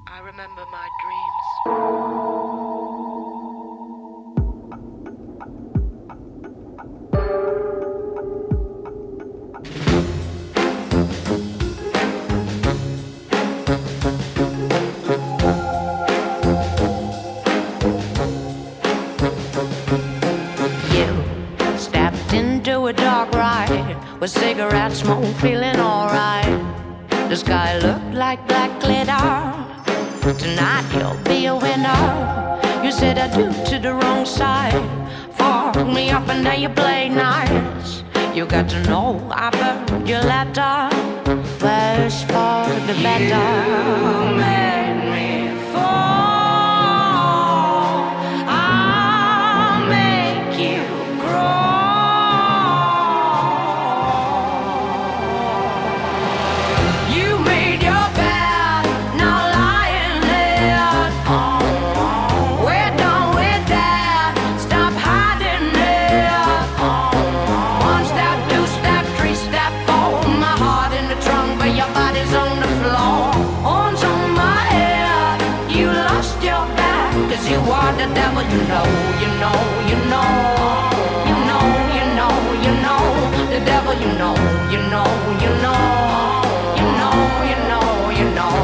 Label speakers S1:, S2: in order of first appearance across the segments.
S1: I remember my dreams.
S2: Into a dark ride with cigarette smoke, feeling alright. The sky looked like black glitter. Tonight you'll be a winner. You said I do to the wrong side. Fuck me up and then you play nice. You got to know I burned your letter. Worse for the better. You made me fall. I'll make you grow. You are the devil, you know, you know, you know, you know, you know, you know, the devil, you know, you know, you know, you know, you know, you know.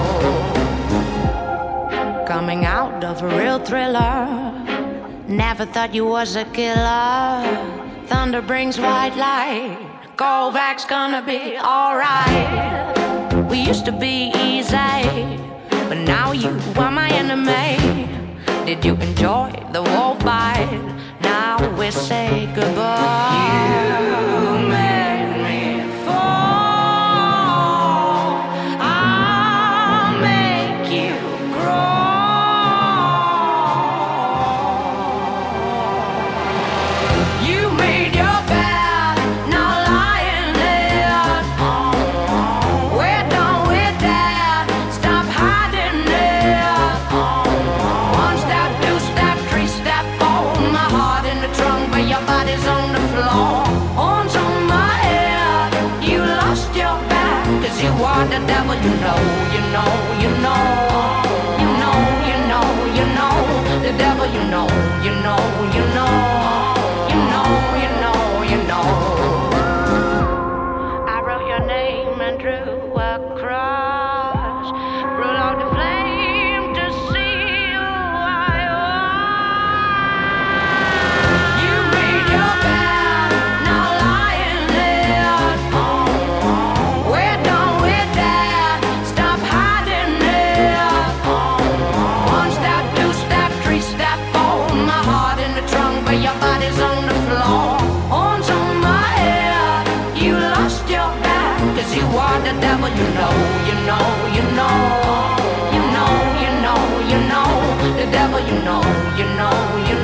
S2: Coming out of a real thriller, never thought you was a killer. Thunder brings white light, Kovacs gonna be alright. We used to be easy, but now you are my enemy. Did you enjoy the wolf bite? Now we say goodbye. You made me fall. I'll make you grow. You made your bed, now lying there. We're done with that. Stop hiding there. One step, two step, three step, four. My heart in the trunk, but your body's on the floor. Horns on my head, you lost your back. 'Cause you are the devil, you know, you know, you know. You know, you know, you know. The devil, you know, you know, you know. You know, you know, you know. I wrote your name and drew a cross. Rule out the flame to see who I was. You made your bed, now lying there. We're done with that. Stop hiding there. One step, two step, three step, four. My heart in the trunk, but your body's on the floor. Horns on my head, you lost your back. 'Cause you are the devil, you know, you know, you know. You know, you know, you know. The devil, you know, you know, you know.